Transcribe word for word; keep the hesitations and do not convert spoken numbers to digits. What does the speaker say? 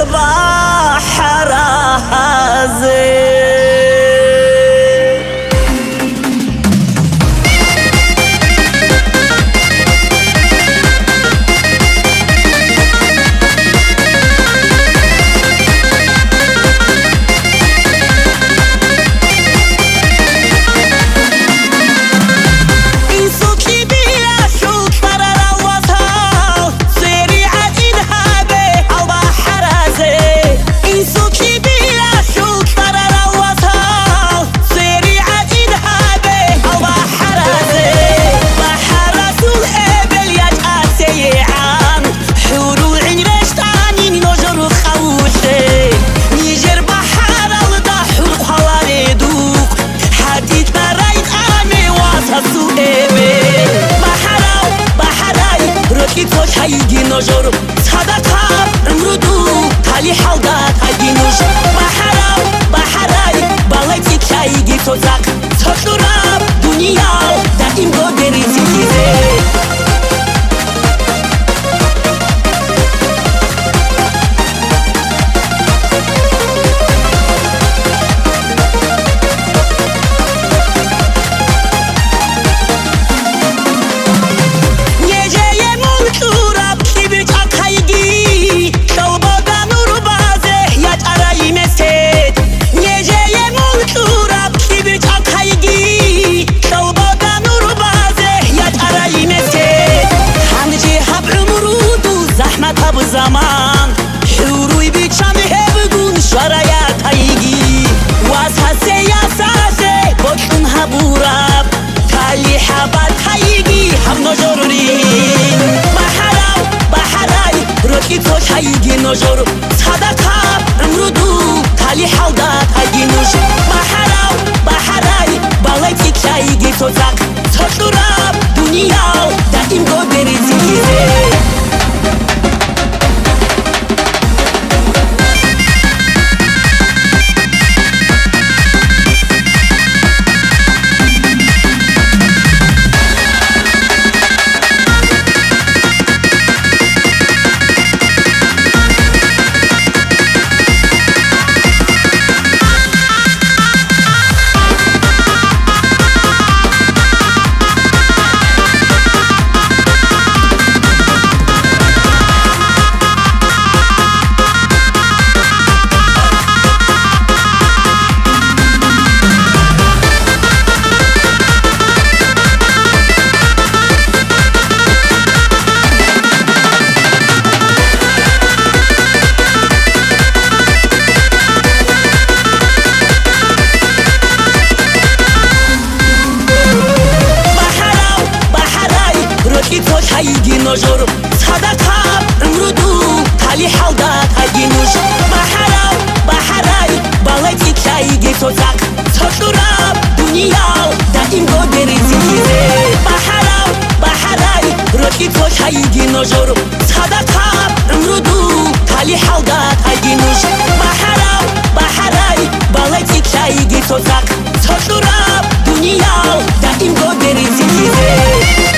بحرازه هيجي نجار صدقة امردو تالي حوضات هيجي نج بحراو بحراي بالتي هيجي توزاق تطلب دنيا دائم قدري تيجي زمان حروی بیچم هبگون شرایط هایگی واس هسته یا سازه بکن هبورب تالی حبت هایگی هم نجارورین بحراو بحرای روکی توش هایگی نجارو صدقه امرودو تالی حوضات هایگی نوش بحراو بحرای بالتی هایگی توزاق تطلب دنیا دائم قدری زیزه هيجي نجار صدقة امردو تالي حوضات هيجي نوش بحراو بحراي بالتي هيجي توزاق تطلب دنيا دائم قدري تيجي بحراو بحراي روكي توش هيجي نجار صدقة امردو تالي حوضات هيجي نوش بحراو بحراي بالتي هيجي توزاق تطلب دنيا دائم قدري تيجي